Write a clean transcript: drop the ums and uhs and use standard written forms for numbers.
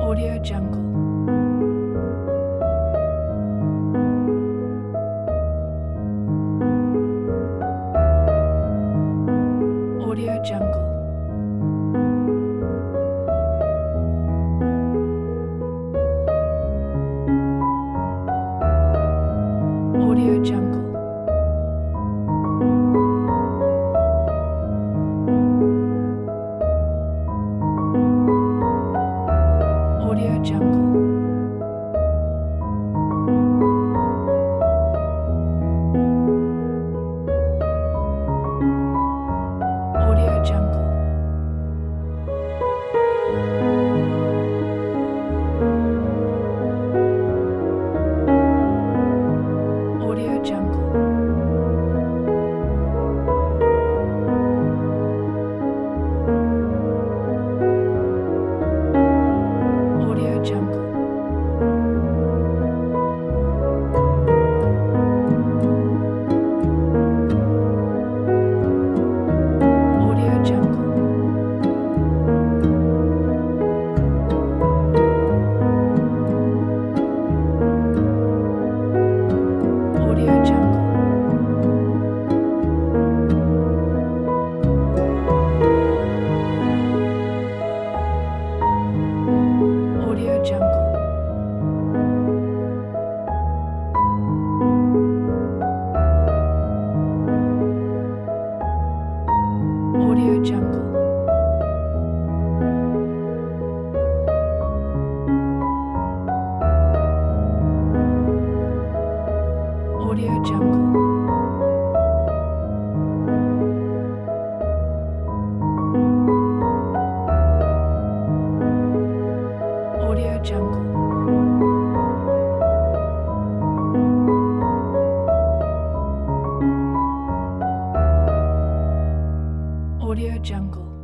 Audio Jungle. Audio Jungle. Audio Jungle. Audio Jungle. Audio Jungle. Audio Jungle. Audio Jungle. Audio Jungle. Audio Jungle. Audio Jungle. Audio Jungle. Audio Jungle. Audio Jungle. Audio Jungle.